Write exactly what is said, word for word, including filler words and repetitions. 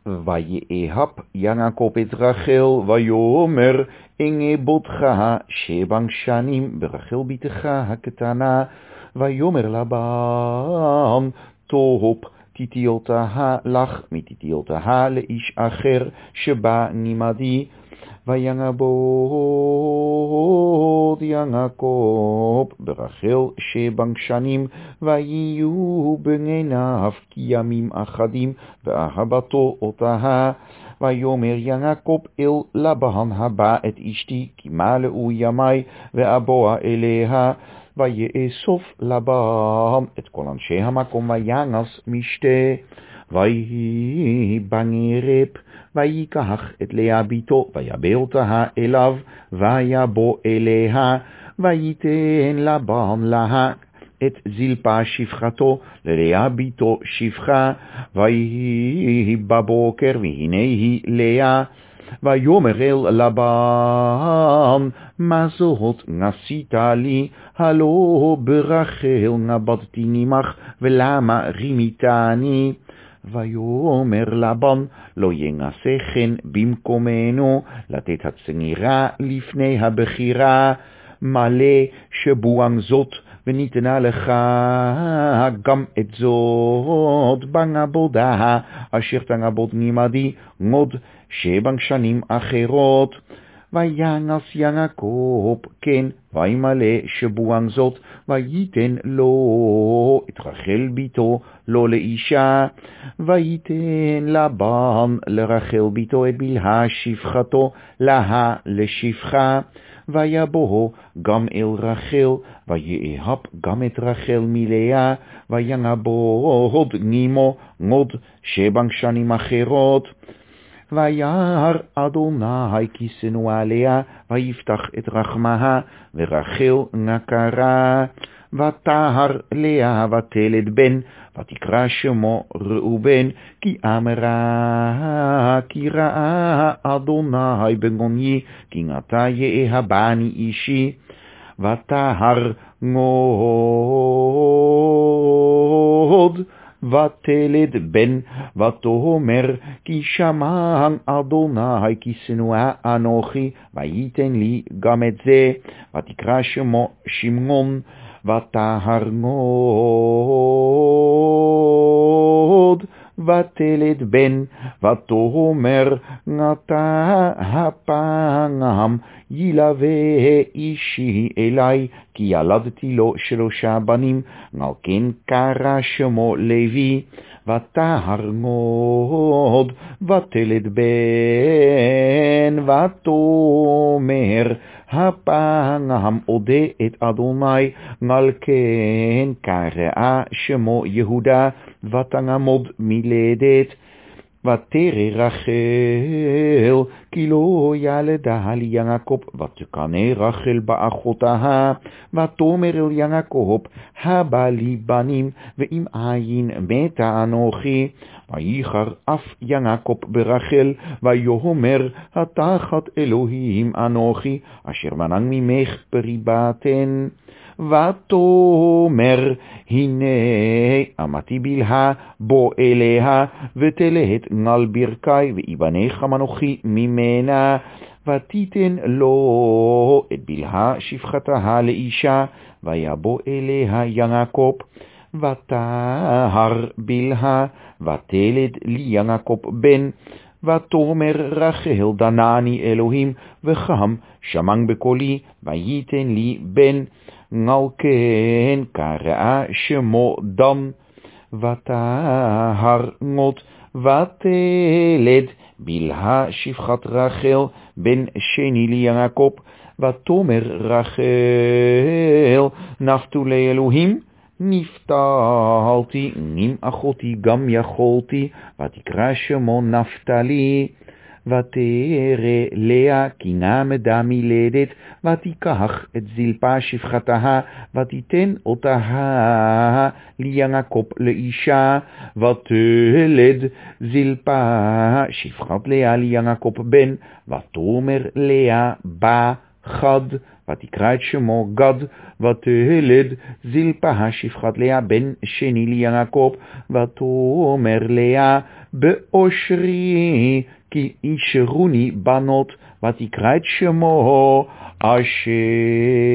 ויאהב יעקב את רחל, ויאמר אנה בותך שבע שנים ברחל בתך הקטנה, ויאמר לבן תהפ תיטיותיה לך מתיטיותיה לאיש אחר שבא נימדי. ויעבוד יעקב ברחל שבע שנים, ויהיו בניו כימים אחדים, ואהבתו אותה. ויאמר יעקב אל לבן הבא את אשתי, כי מלאו ימי, ואבוא אליה. ויאסוף לבן את כל אנשי המקום, וינס משתה. ויהי בערב, ויקח את לאה ביתו, ויבא אותה אליו, ויבוא אליה. ויתן לבן לה את זלפה שפחתו, ללאה ביתו שפחה. ויהי בבוקר, והנה היא לאה. ויאמר אל לבן, מה זאת נעשית לי? הלא ברחל נבטתי ממך, ולמה רימיתני? ויאמר לבן, לא ינעשה כן במקומנו, לתת הצנירה לפני הבחירה. מלא שבועם זאת, וניתנה לך גם את זאת בנבודה, אשר תנבוד נימדי עוד שבע שנים אחרות. וינס יעקב כן, וימלא שבועם זאת, וייתן לו את רחל ביתו לא לאישה. וייתן לבן לרחל ביתו את בלהה שפחתו לה לשפחה. ויבוא גם אל רחל, ויאהב גם את רחל מלאה, וינבוד נימו עוד שבע שנים אחרות. וירא אדוני כי שנוא עליה, ויפתח את רחמها, ורחל נקרה. ותהר לאה ותלד בן, ותקרא שמו ראובן, כי אמרה כי ראה אדוני בגוני, כי נטע יאהבני אישי. ותהר מאוד, ותלד בן, ותאמר כי שמע אדוני כי שנואה אנוכי, וייתן לי גם את זה. ותקרא שמו שמעון. ותהר מאוד, ותלד בן, ותאמר נטע הפעם ילווה אישי אלי, כי ילדתי לו שלושה בנים, על כן קרא שמו לוי. ותהר מאוד, ותלד בן, ותאמר הפעם אודה את אדוני, על כן קרא שמו יהודה, ותנמוד מלדת. ותרא רחל כי לא ילדה לי יעקב, ותקנא רחל באחותה. ותאמר אל יעקב, הבא לי בנים, ואם אין מתה אנוכי. וייחר אף יעקב ברחל, ויאמר התחת אלוהים אנוכי, אשר מנע ממך פרי בטן. ותאמר הנה אמתי בלהה, בוא אליה ותלהט על ברכי, ויבנך מנוחי ממנה. ותיתן לו את בלהה שפחתה לאישה, ויבוא אליה יעקב. ותהר בלהה, ותלד לי יעקב בן. ותאמר רחל דנני אלוהים, וחם שמע בקולי, וייתן לי בן. על כן קרא שמו דן. ותהר נות, ותלד בלהה שפחת רחל בן שני ליעקב. ותאמר רחל נפתולי אלוהים, נפתלתי, עם אחותי גם יכולתי, ותקרא שמו נפתלי. ותרא לאה כי נמדה מלדת, ותיקח את זלפה שפחתה, ותיתן אותה ליעקב לאישה. ותלד זלפה שפחת לאה ליעקב בן, ותאמר לאה בא חד, ותקרא את שמו גד, ותלד זלפה השפחת לאה בן שני ליעקב, ותאמר לאה באושרי, כי אישרוני בנות, ותקרא את שמו אשר.